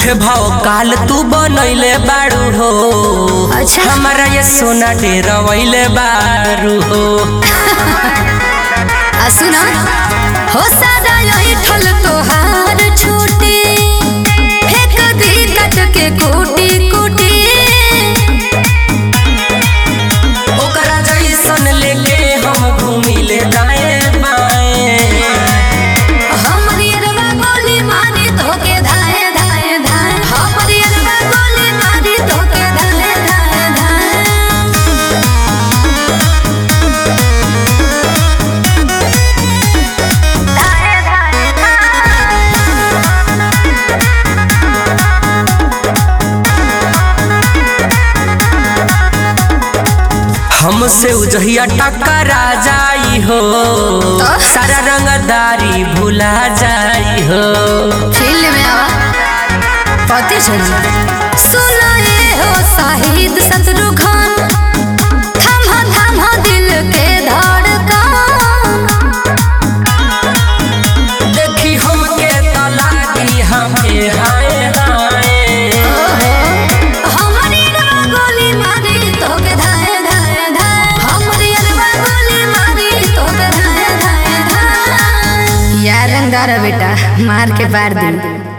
झूठे भाव काल तू बनैले बारू हो। अच्छा हमारा ये सोना डेरवैले बारू हो। सुना हो सादा यही ठल तोहार छूटी फेंक दी कट के कूटी कूटी ओकरा जैसन लेके हम घूमिले दाएं बाएं। हमरी अरवा गोली मारी तोके धाए धाए धाए हमरी अरवा गोली मारी तोके धाए धाए धाए। हमसे उजहिया टकरा जाई हो। सारा रंगदारी भुला जाई हो। फील्ड में आवा पति सुना ये हो शाहिद शत्रुघ्न थमा थमा दिल के धड़कन। देखी हमके तलाकी हमें हाय हाय। हमरी अरवा गोली मारी तोके धाए धाए धाए हमरी अरवा गोली मारी तोके धाए धाए धाए। यार रंगदार बेटा मार के पार दी।